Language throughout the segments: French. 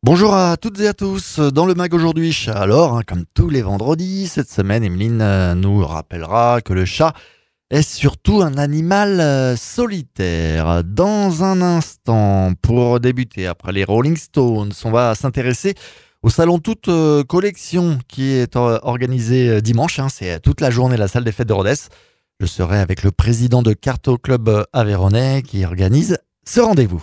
Bonjour à toutes et à tous. Dans le mag aujourd'hui, chat alors, comme tous les vendredis, cette semaine, Emeline nous rappellera que le chat est surtout un animal solitaire. Dans un instant, pour débuter, après les Rolling Stones, on va s'intéresser au salon Toute Collection qui est organisé dimanche. C'est toute la journée la salle des fêtes de Rodez. Je serai avec le président de Carto Club Aveyronais qui organise ce rendez-vous.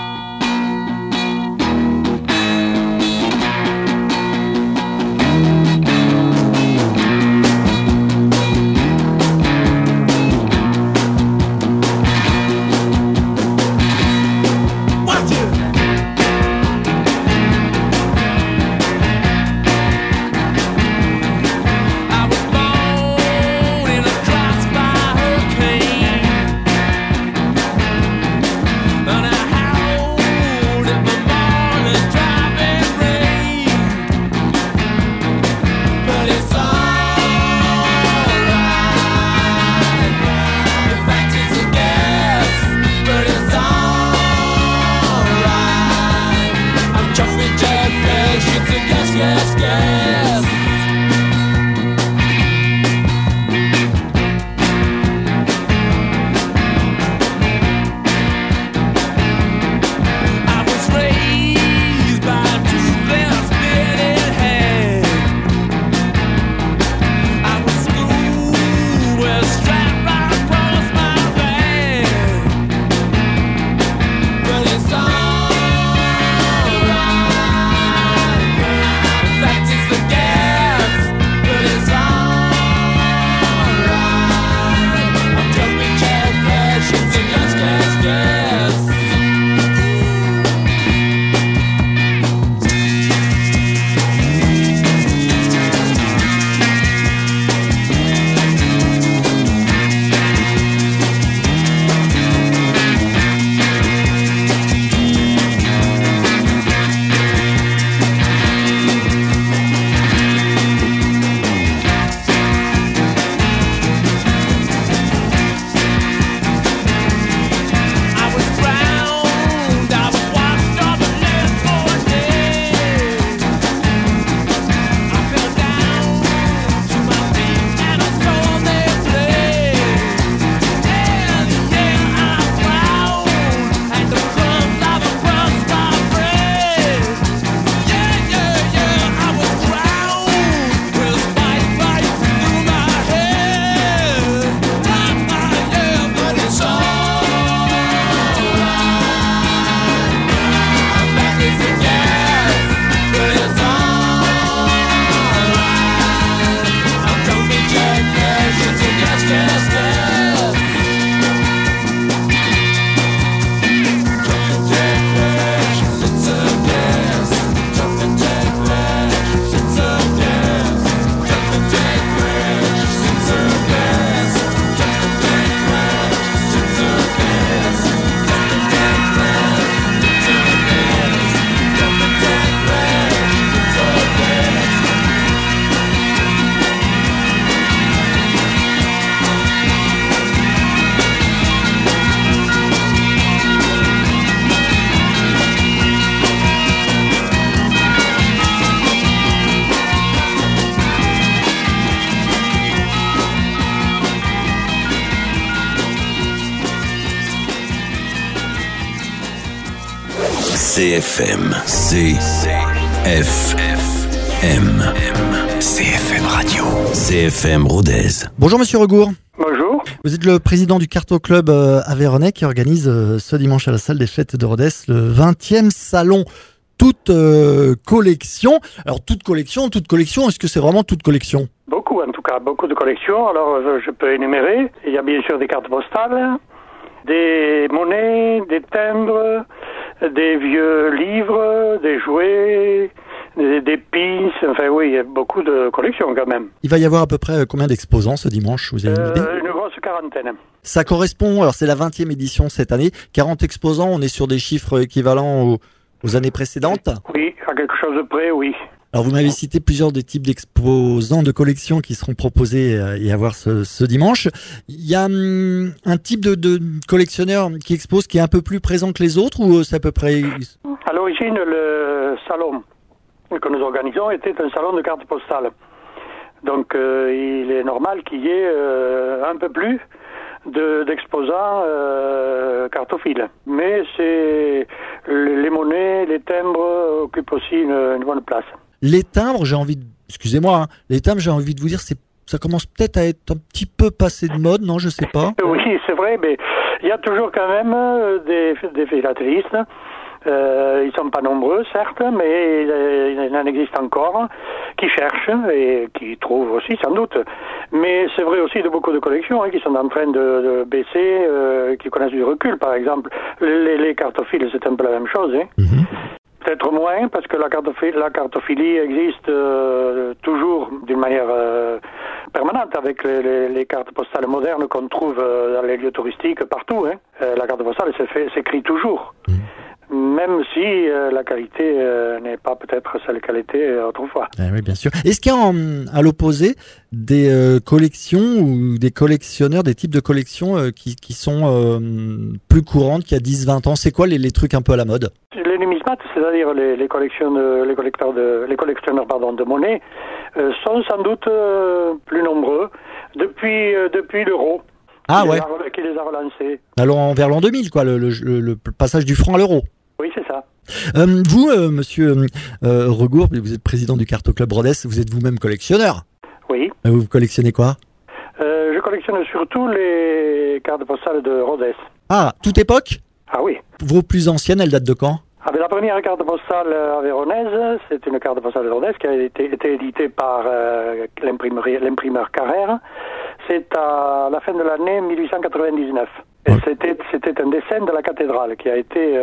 CFM Radio. CFM Rodez. Bonjour Monsieur Regour. Bonjour. Vous êtes le président du Carto Club Aveyronais qui organise ce dimanche à la salle des fêtes de Rodez le 20e salon Toute Collection. Alors toute collection, est-ce que c'est vraiment toute collection ? Beaucoup en tout cas, beaucoup de collections. Alors je peux énumérer. Il y a bien sûr des cartes postales, des monnaies, des timbres, des vieux livres, des jouets, des pins, enfin oui, il y a beaucoup de collections quand même. Il va y avoir à peu près combien d'exposants ce dimanche, vous avez une idée ? Une grosse quarantaine. Ça correspond, alors c'est la 20e édition cette année, 40 exposants, on est sur des chiffres équivalents aux années précédentes ? Oui, à quelque chose de près, oui. Alors vous m'avez cité plusieurs des types d'exposants de collections qui seront proposés et à voir ce dimanche. Il y a un type de collectionneur qui expose qui est un peu plus présent que les autres ou c'est à peu près... À l'origine, le salon que nous organisons était un salon de cartes postales. Donc il est normal qu'il y ait un peu plus d'exposants cartophiles. Mais les monnaies, les timbres occupent aussi une bonne place. Les timbres, excusez-moi, hein, les timbres, j'ai envie de vous dire, ça commence peut-être à être un petit peu passé de mode, non, je sais pas. Oui, c'est vrai, mais il y a toujours quand même des philatélistes. Ils sont pas nombreux, certes, mais il en existe encore qui cherchent et qui trouvent aussi, sans doute. Mais c'est vrai aussi de beaucoup de collections qui sont en train de baisser, qui connaissent du recul, par exemple. Les cartophiles, c'est un peu la même chose. Mm-hmm. Peut-être moins, parce que la cartophilie existe toujours d'une manière permanente avec les cartes postales modernes qu'on trouve dans les lieux touristiques partout. La carte postale s'écrit toujours. Mmh. Même si la qualité n'est pas peut-être celle qu'elle était autrefois. Oui, bien sûr. Est-ce qu'il y a à l'opposé des collections ou des collectionneurs, des types de collections qui sont plus courantes qu'il y a 10-20 ans? C'est quoi les trucs un peu à la mode? Les numismates, c'est-à-dire les collectionneurs de monnaie, sont sans doute plus nombreux depuis l'euro. Qui les a relancés. Alors vers l'an 2000, quoi, le passage du franc à l'euro. Oui, c'est ça. Vous, monsieur Regour, vous êtes président du Carte Club Rodez, vous êtes vous-même collectionneur. Oui. Vous collectionnez quoi? Je collectionne surtout les cartes postales de Rodez. Ah, toute époque? Ah oui. Vos plus anciennes, elles datent de quand? La première carte postale avéronaise, c'est une carte postale de Rodez qui a été éditée par l'imprimeur Carrère. C'est à la fin de l'année 1899. Et c'était un dessin de la cathédrale qui a été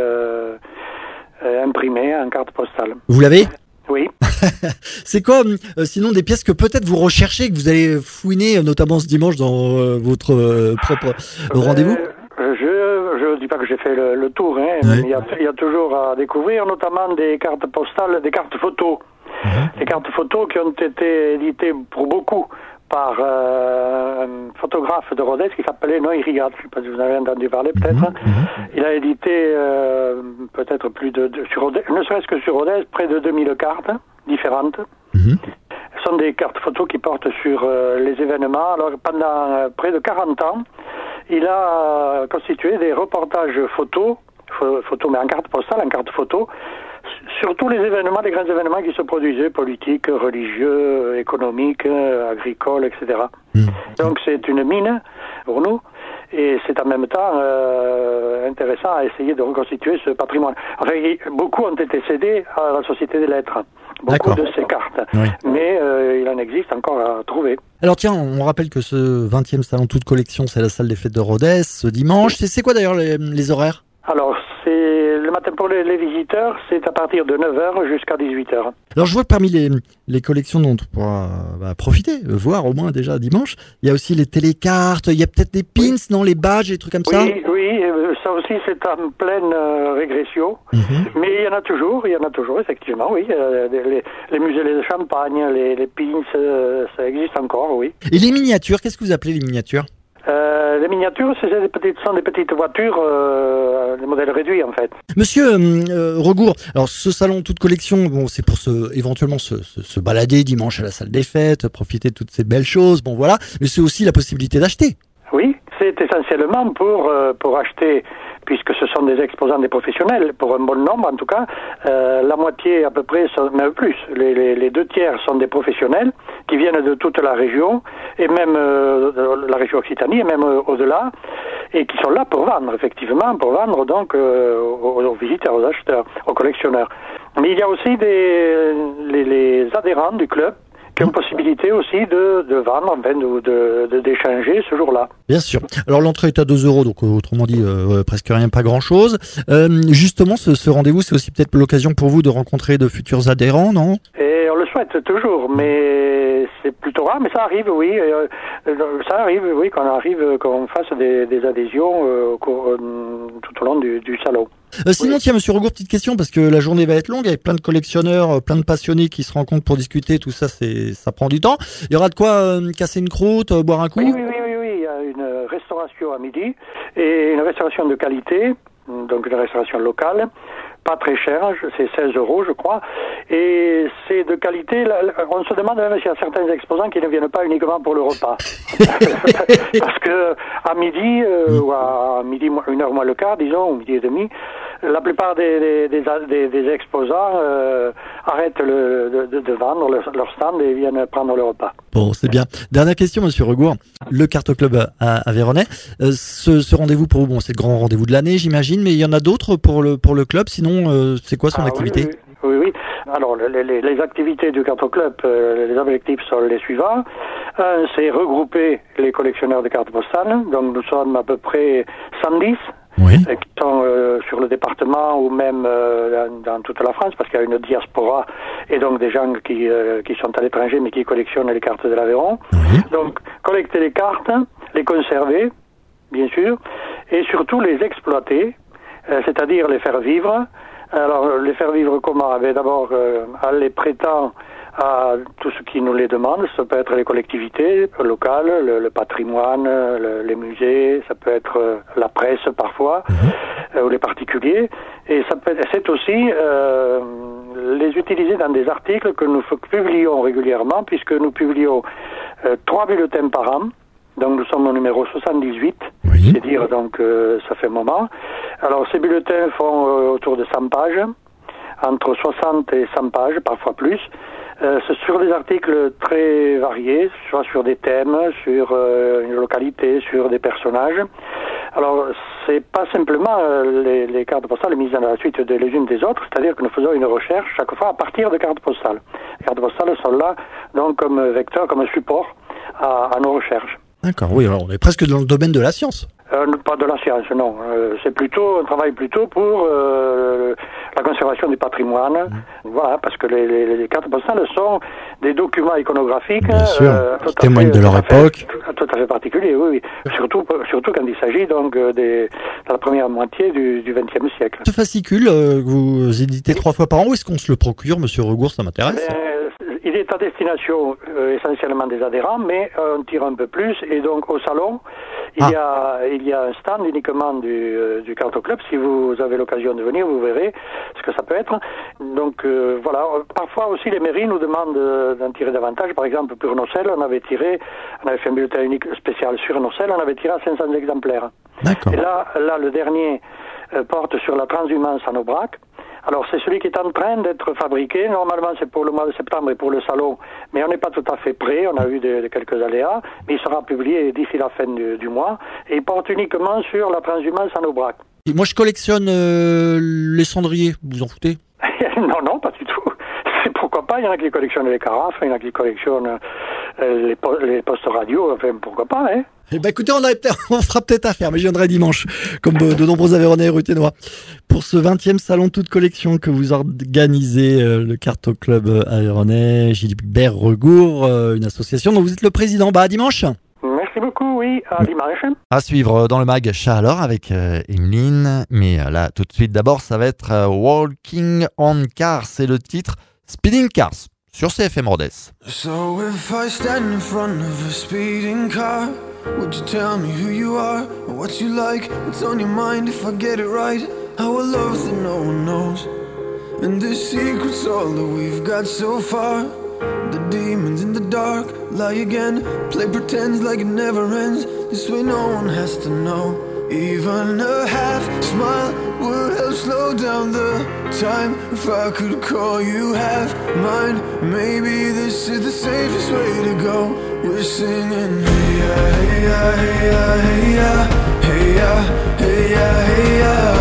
imprimé en carte postale. Vous l'avez? Oui. C'est quoi, sinon, des pièces que peut-être vous recherchez, que vous allez fouiner, notamment ce dimanche dans votre propre rendez-vous? Je ne dis pas que j'ai fait le tour, hein, oui. Mais il y a toujours à découvrir, notamment des cartes postales, des cartes photos. Des cartes photos qui ont été éditées pour beaucoup par un photographe de Rodez qui s'appelait Noé Rigat. Je ne sais pas si vous en avez entendu parler, peut-être. Il a édité peut-être sur Rodez, ne serait-ce que sur Rodez, près de 2000 cartes différentes. Ce sont des cartes photos qui portent sur les événements. Alors, pendant près de 40 ans, il a constitué des reportages photos mais en carte postale, en carte photo, sur tous les événements, les grands événements qui se produisaient, politiques, religieux, économiques, agricoles, etc. Donc c'est une mine pour nous, et c'est en même temps intéressant à essayer de reconstituer ce patrimoine. Enfin, beaucoup ont été cédés à la Société des Lettres. Beaucoup de ces cartes. Oui. Mais il en existe encore à trouver. Alors tiens, on rappelle que ce 20e salon toute collection, c'est la salle des fêtes de Rodez, ce dimanche. C'est quoi d'ailleurs les horaires? Alors, c'est le matin pour les visiteurs, c'est à partir de 9h jusqu'à 18h. Alors je vois que parmi les collections dont on pourra profiter, voir au moins déjà dimanche, il y a aussi les télécartes, il y a peut-être des pins, non, les badges, des trucs comme ça? Oui, ça aussi c'est en pleine régression, mais il y en a toujours, effectivement, oui. Les musées de Champagne, les pins, ça existe encore, oui. Et les miniatures, qu'est-ce que vous appelez les miniatures? Les miniatures, sont des petites voitures, des modèles réduits en fait. Monsieur Regour, alors ce salon toute collection, bon, c'est pour éventuellement se balader dimanche à la salle des fêtes, profiter de toutes ces belles choses, bon voilà, mais c'est aussi la possibilité d'acheter. Oui, c'est essentiellement pour acheter, puisque ce sont des exposants des professionnels, pour un bon nombre en tout cas, la moitié à peu près, même plus, les 2/3 sont des professionnels qui viennent de toute la région, et même de la région Occitanie, et même au-delà, et qui sont là pour vendre, effectivement, donc aux visiteurs, aux acheteurs, aux collectionneurs. Mais il y a aussi les adhérents du club, qui ont possibilité aussi de vendre, enfin d'échanger ce jour-là. Bien sûr. Alors l'entrée est à 2 €, donc autrement dit presque rien, pas grand-chose. Justement, ce rendez-vous, c'est aussi peut-être l'occasion pour vous de rencontrer de futurs adhérents, non? Et on le souhaite toujours, mais c'est plutôt rare, mais ça arrive, oui. Qu'on fasse des adhésions tout au long du salon. Sinon, tiens, monsieur Regour, petite question, parce que la journée va être longue, avec plein de collectionneurs, plein de passionnés qui se rencontrent pour discuter, tout ça, ça prend du temps. Il y aura de quoi casser une croûte, boire un coup? Oui, il y a une restauration à midi, et une restauration de qualité, donc une restauration locale, pas très cher, c'est 16 €, je crois, et c'est de qualité. On se demande même s'il y a certains exposants qui ne viennent pas uniquement pour le repas. Parce que à midi, ou à midi, 1h moins le quart, disons, ou midi et demi, la plupart des exposants arrêtent de vendre leur stand et viennent prendre le repas. Bon, c'est bien. Dernière question, Monsieur Regour. Le Carte Club à Aveyronais, ce rendez-vous pour vous, bon, c'est le grand rendez-vous de l'année, j'imagine, mais il y en a d'autres pour le club. Sinon, c'est quoi son activité? Oui. Alors, les activités du Carte Club, les objectifs sont les suivants. Un, c'est regrouper les collectionneurs de cartes postales. Donc, nous sommes à peu près 110. Oui. Qui sont sur le département ou même dans toute la France, parce qu'il y a une diaspora et donc des gens qui sont à l'étranger mais qui collectionnent les cartes de l'Aveyron. Oui. Donc collecter les cartes, les conserver, bien sûr, et surtout les exploiter, c'est-à-dire les faire vivre. Alors les faire vivre comment? D'abord en les prêtant à tout ce qui nous les demande. Ça peut être les collectivités locales, le patrimoine, les musées, ça peut être la presse parfois, ou les particuliers. Et c'est aussi les utiliser dans des articles que nous publions régulièrement, puisque nous publions 3 bulletins par an. Donc nous sommes au numéro 78, oui. C'est dire donc ça fait un moment. Alors ces bulletins font autour de 100 pages, entre 60 et 100 pages, parfois plus. C'est sur des articles très variés, soit sur des thèmes, sur une localité, sur des personnages. Alors, c'est pas simplement les cartes postales mises dans la suite les unes des autres, c'est-à-dire que nous faisons une recherche chaque fois à partir de cartes postales. Les cartes postales sont là, donc, comme vecteur, comme support à nos recherches. D'accord, oui, alors on est presque dans le domaine de la science. Pas de la science, non. On travaille plutôt pour la conservation du patrimoine. Voilà, parce que les cartes postales sont des documents iconographiques. Bien sûr, qui témoignent de leur époque. Tout à fait particulier, oui. Surtout quand il s'agit donc de la première moitié du XXe siècle. Ce fascicule, vous éditez 3 fois par an, où est-ce qu'on se le procure, Monsieur Regour, ça m'intéresse? Il est à destination essentiellement des adhérents, mais on tire un peu plus. Et donc au salon, il y a un stand uniquement du Carte Club. Si vous avez l'occasion de venir, vous verrez ce que ça peut être. Donc voilà. Parfois aussi les mairies nous demandent d'en tirer davantage. Par exemple, pour Nocelle, on avait fait un bulletin unique spécial sur Nocelle, on avait tiré à 500 exemplaires. D'accord. Et là le dernier porte sur la transhumance en Aubrac. Alors c'est celui qui est en train d'être fabriqué. Normalement c'est pour le mois de septembre et pour le salon, mais on n'est pas tout à fait prêt. On a eu quelques aléas, mais il sera publié d'ici la fin du mois. Et il porte uniquement sur la transhumance en Aubrac. Et moi je collectionne les cendriers, vous vous en foutez? Non, pas du tout. Pourquoi pas? Il y en a qui collectionnent les carafes, il y en a qui collectionnent les postes radio, enfin pourquoi pas, hein? Eh ben écoutez, on fera peut-être affaire, mais je viendrai dimanche, comme de nombreux Aveyronais et Ruthénois, pour ce 20e salon toute collection que vous organisez, le Carte Club Aveyronais, Gilbert Regour, une association dont vous êtes le président. À dimanche. Merci beaucoup, oui, à dimanche. À suivre dans le mag Chat alors avec Emeline, mais là tout de suite d'abord ça va être Walking on Cars, c'est le titre Speeding Cars sur CFM Rodez. So if I stand in front of a speeding car, would you tell me who you are, or what you like, what's on your mind if I get it right, how I love that no one knows, and the secret's all that we've got so far, the demons in the dark lie again, play pretends like it never ends, this way no one has to know, even a half smile would help slow down the time, if I could call you half mine, maybe this is the safest way to go, we're singing hey ya, hey ya, hey ya, hey ya, hey ya, hey ya, hey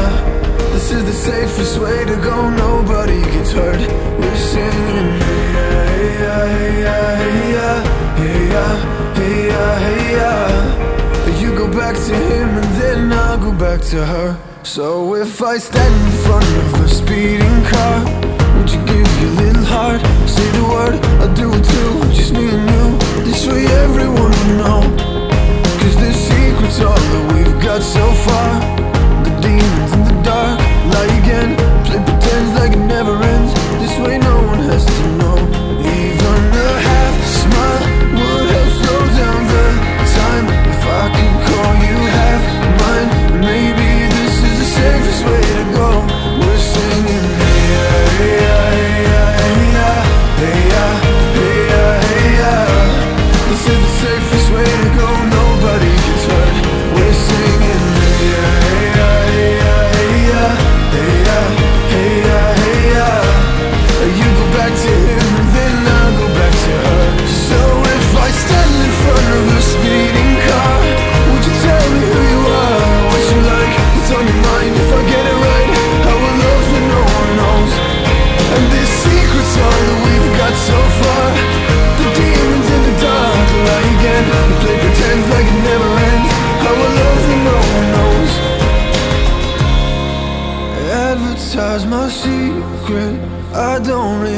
ya, this is the safest way to go, nobody gets hurt, we're singing hey ya, hey ya, hey ya, hey ya, hey ya, hey ya, hey ya, you go back to him and then I'll go back to her. So if I stand in front of a speeding car, would you give your little heart, say the word, I'll do it too, just me and you, this way everyone will know, cause the secret's all that we've got so far, the demons in the dark lie again, play pretends like it never ends, this way no one has to know, even a half smile would help slow down the time, if I could call you half mine, maybe this is the safest way to go, we're singing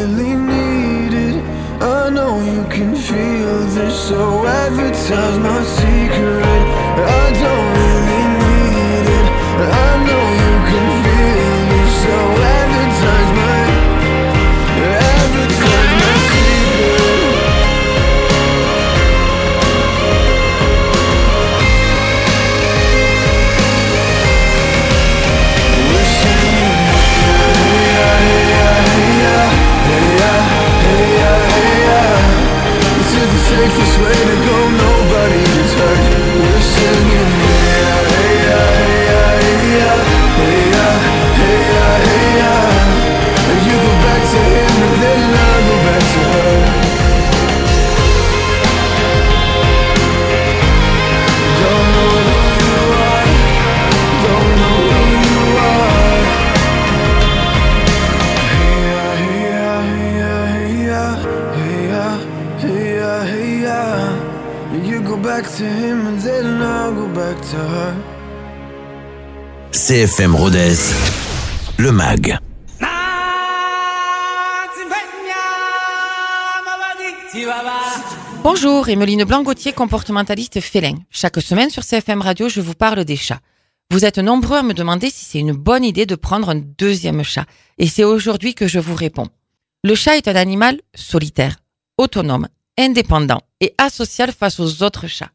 really need it. I know you can feel this, so advertise my secret. I don't really need it. I know you can feel this, so advertise my secret. We're singing, hey yeah, hey yeah, hey yeah, hey yeah, hey yeah, hey yeah. This is the safest way to go, nobody gets hurt. We're singing, hey yeah, hey yeah, hey yeah, hey yeah, hey yeah, hey yeah, hey yeah. And you go back to him and then I go back to her. Don't know who you are, don't know who you are. Hey yeah, hey yeah, hey yeah, hey yeah, hey yeah, hey yeah. You go back to him and then I'll go back to her. CFM Rodez, le MAG. Bonjour, Emeline Blanc-Gauthier, comportementaliste félin. Chaque semaine sur CFM Radio, je vous parle des chats. Vous êtes nombreux à me demander si c'est une bonne idée de prendre un deuxième chat. Et c'est aujourd'hui que je vous réponds. Le chat est un animal solitaire, autonome, indépendant et asocial face aux autres chats.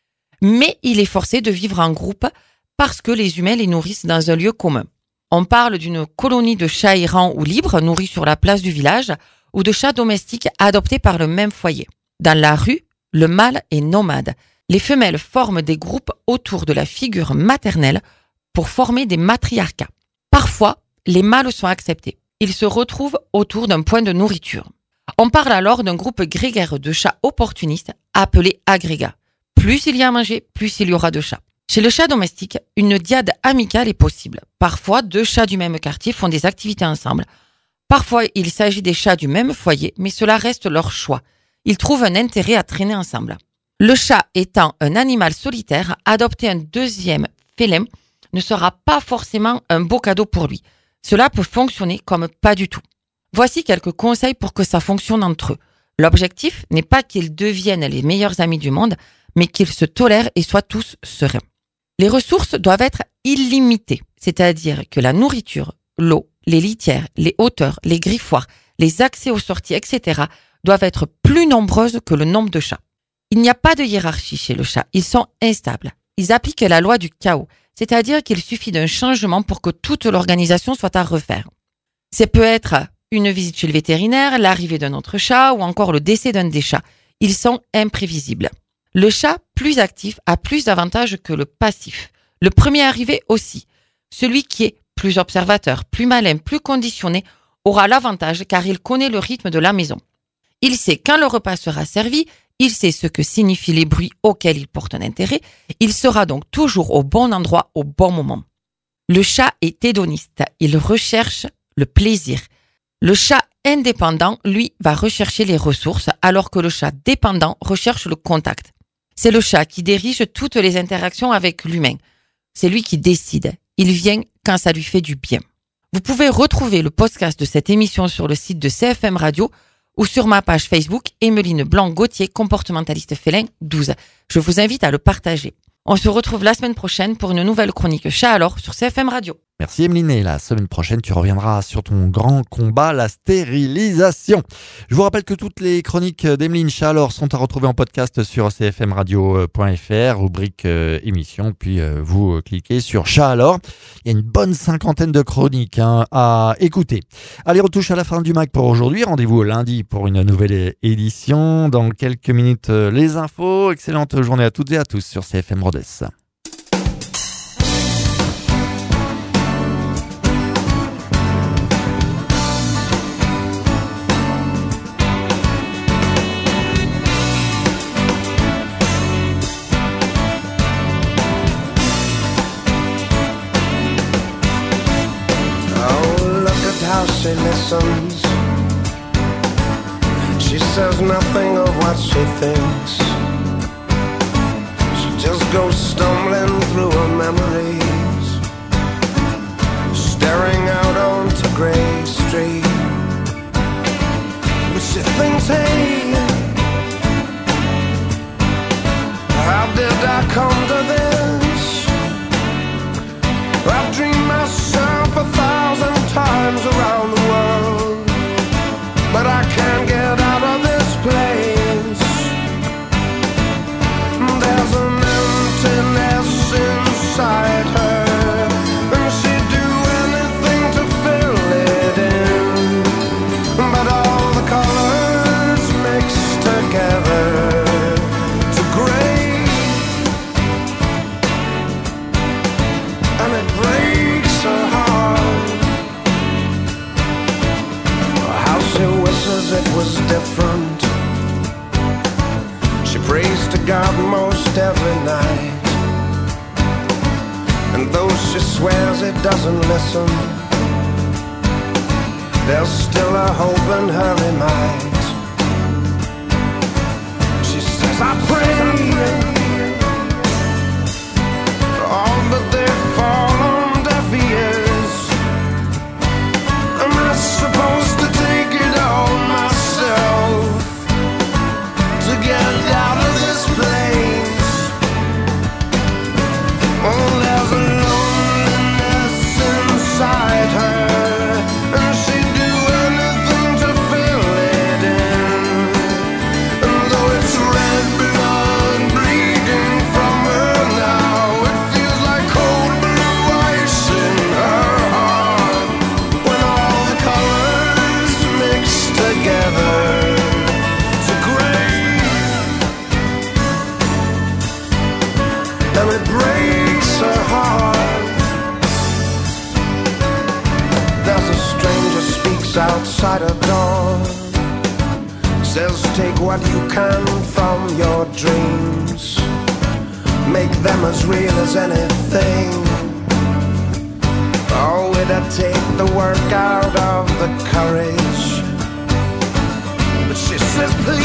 Mais il est forcé de vivre en groupe parce que les humains les nourrissent dans un lieu commun. On parle d'une colonie de chats errants ou libres nourris sur la place du village ou de chats domestiques adoptés par le même foyer. Dans la rue, le mâle est nomade. Les femelles forment des groupes autour de la figure maternelle pour former des matriarcats. Parfois, les mâles sont acceptés. Ils se retrouvent autour d'un point de nourriture. On parle alors d'un groupe grégaire de chats opportunistes appelé agrégat. Plus il y a à manger, plus il y aura de chats. Chez le chat domestique, une diade amicale est possible. Parfois, deux chats du même quartier font des activités ensemble. Parfois, il s'agit des chats du même foyer, mais cela reste leur choix. Ils trouvent un intérêt à traîner ensemble. Le chat étant un animal solitaire, adopter un deuxième félin ne sera pas forcément un beau cadeau pour lui. Cela peut fonctionner comme pas du tout. Voici quelques conseils pour que ça fonctionne entre eux. L'objectif n'est pas qu'ils deviennent les meilleurs amis du monde, mais qu'ils se tolèrent et soient tous sereins. Les ressources doivent être illimitées, c'est-à-dire que la nourriture, l'eau, les litières, les hauteurs, les griffoirs, les accès aux sorties, etc. doivent être plus nombreuses que le nombre de chats. Il n'y a pas de hiérarchie chez le chat, ils sont instables. Ils appliquent la loi du chaos, c'est-à-dire qu'il suffit d'un changement pour que toute l'organisation soit à refaire. Ça peut être une visite chez le vétérinaire, l'arrivée d'un autre chat ou encore le décès d'un des chats. Ils sont imprévisibles. Le chat plus actif a plus d'avantages que le passif. Le premier arrivé aussi. Celui qui est plus observateur, plus malin, plus conditionné aura l'avantage car il connaît le rythme de la maison. Il sait quand le repas sera servi, il sait ce que signifient les bruits auxquels il porte un intérêt, il sera donc toujours au bon endroit au bon moment. Le chat est hédoniste, il recherche le plaisir. Le chat indépendant, lui, va rechercher les ressources alors que le chat dépendant recherche le contact. C'est le chat qui dirige toutes les interactions avec l'humain. C'est lui qui décide. Il vient quand ça lui fait du bien. Vous pouvez retrouver le podcast de cette émission sur le site de CFM Radio ou sur ma page Facebook Emeline Blanc-Gauthier, comportementaliste félin 12. Je vous invite à le partager. On se retrouve la semaine prochaine pour une nouvelle chronique Chat alors sur CFM Radio. Merci Emeline, et la semaine prochaine tu reviendras sur ton grand combat, la stérilisation. Je vous rappelle que toutes les chroniques d'Emeline Chat alors sont à retrouver en podcast sur cfmradio.fr, rubrique émission, puis vous cliquez sur Chat alors. Il y a une bonne 50aine de chroniques à écouter. Allez, retouche à la fin du MAG pour aujourd'hui. Rendez-vous lundi pour une nouvelle édition. Dans quelques minutes, les infos. Excellente journée à toutes et à tous sur CFM Rodez. She listens. She says nothing of what she thinks. She just goes stumbling through her memories, staring out onto Grey Street. She thinks, hey, how did I come to this? I've dreamed myself 1,000 times around the world, but I can't get out of this place. There's an emptiness inside her, and she'd do anything to fill it in, but all the colors mixed together to gray, and it breaks her heart. How she wishes it was different. She prays to God most every night, and though she swears it doesn't listen, there's still a hope in her he might. She says, I pray, oh, but they fall on deaf ears. Am I supposed to take it on myself to get out of this place? Oh, there's a loneliness inside her, and she'd do anything to fill it in. And though it's red blood bleeding from her now, it feels like cold blue ice in her heart, when all the colors mix together to gray, and it breaks her heart. There's a stranger speaks outside her door, says take what you can from your dreams, make them as real as anything. Oh, it'd take the work out of the courage, but she says please